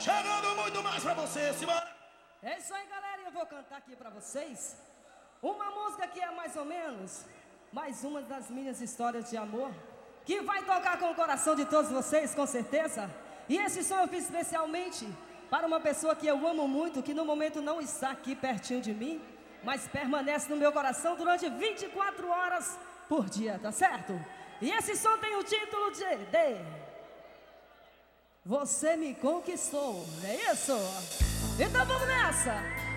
Chegando muito mais pra você, Simone. É isso aí, galera, e eu vou cantar aqui pra vocês uma música que é mais ou menos mais uma das minhas histórias de amor, que vai tocar com o coração de todos vocês, com certeza. E esse som eu fiz especialmente para uma pessoa que eu amo muito, que no momento não está aqui pertinho de mim, mas permanece no meu coração durante 24 horas por dia, tá certo? E esse som tem o título de Você Me Conquistou, não é isso? Então vamos nessa!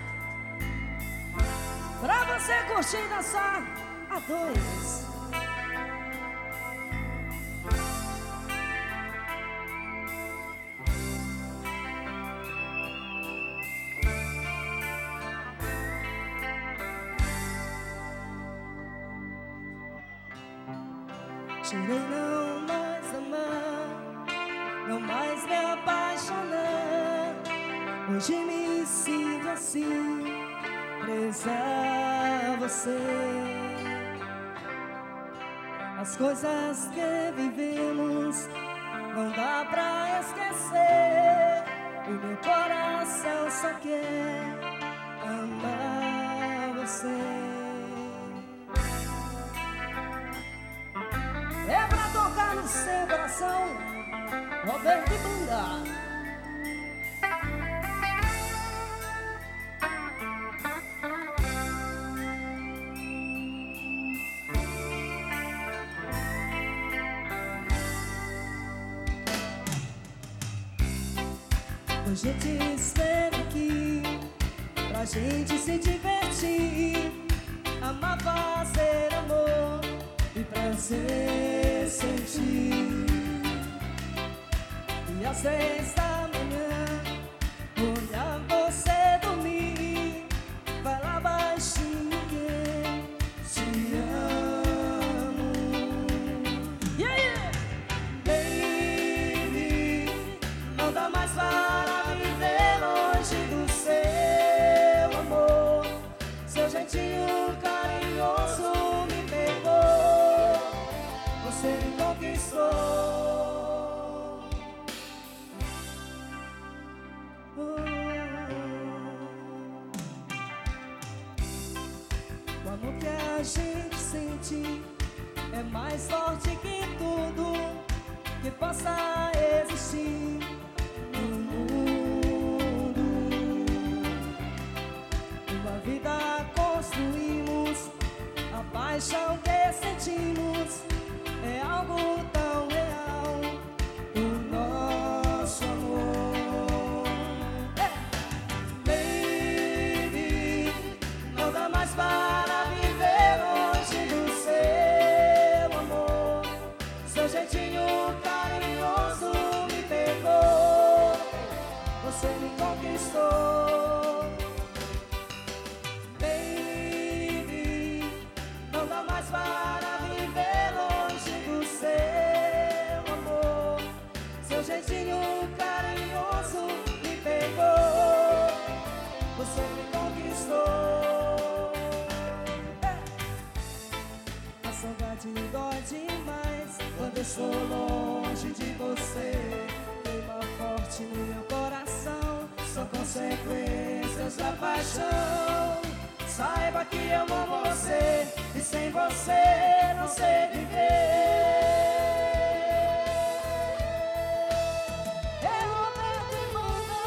Pra você curtir e dançar a dois. Jurei não mais amar, não mais me apaixonar. Hoje me sinto assim, presa a você. As coisas que vivemos não dá pra esquecer. O meu coração só quer amar você. É pra tocar no seu coração, Roberto e Banda. Hoje eu te espero aqui, pra gente se divertir, amar, fazer amor e prazer sentir. E às 6 da manhã, olhar você dormir, falar baixinho que te amo. Yeah! Baby, não dá mais para viver longe do seu amor. Seu jeitinho carinhoso me pegou, você me conquistou. O amor que a gente sente é mais forte que tudo que possa existir no mundo. Uma vida construímos, a paixão que sentimos é algo tão real, o nosso amor. Baby, não dá mais para viver longe do seu amor. Seu jeitinho carinhoso me pegou, você me conquistou. Baby, não dá mais para viver longe do seu amor. Seu jeitinho carinhoso me pegou, você me conquistou. A saudade dói demais quando eu estou longe de você. Queima forte no meu coração, são consequências da paixão. Saiba que eu amo você e sem você não sei viver. É Roberto e Banda.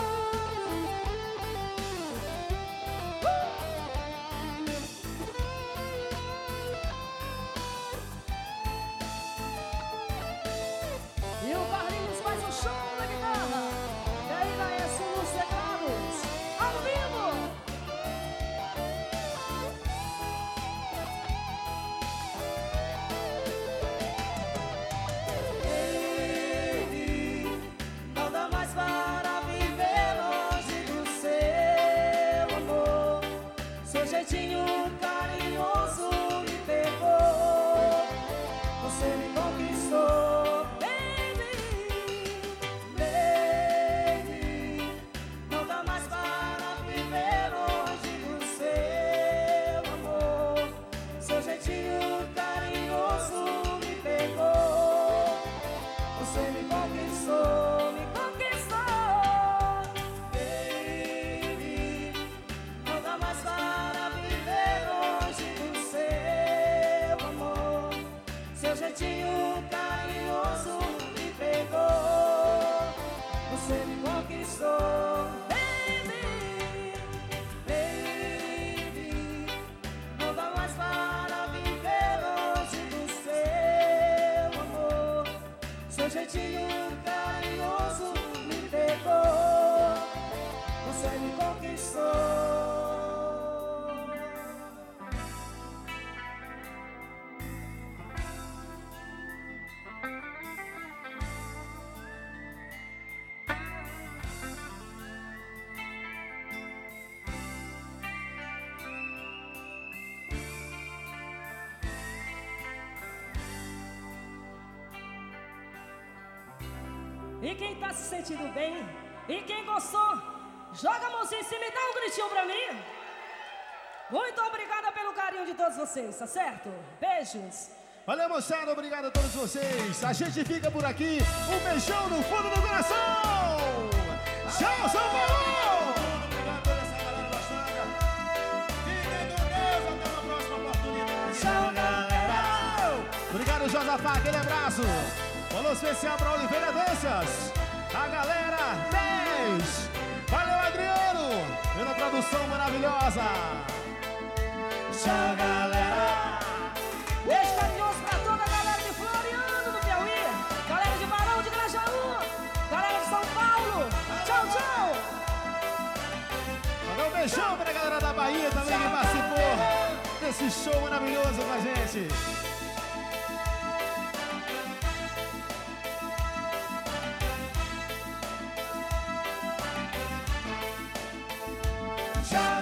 E o Carlinhos faz um show na guitarra. E aí, Laércio nos teclados, ao vivo. conquistou. Baby, baby, não dá mais para viver longe do seu amor. Seu jeitinho carinhoso me pegou, você me conquistou. E quem tá se sentindo bem, e quem gostou, joga a mãozinha em cima e dá um gritinho pra mim. Muito obrigada pelo carinho de todos vocês, tá certo? Beijos. Valeu, moçada, obrigado a todos vocês. A gente fica por aqui. Um beijão no fundo do coração. Tchau, São Paulo. Obrigado por essa galera bastante. Fiquem com Deus, até uma próxima oportunidade. Tchau, galera. Obrigado, Josafá, aquele abraço. Falou especial pra Oliveira Danças. A galera 10. Valeu, Adriano, pela produção maravilhosa. Tchau, galera. Beijo carinhoso pra toda a galera de Floriano, do Piauí. Galera de Barão de Grajaú. Galera de São Paulo. Tchau, tchau. Mandar um beijão pra galera da Bahia também que participou desse show maravilhoso com a gente. Tchau.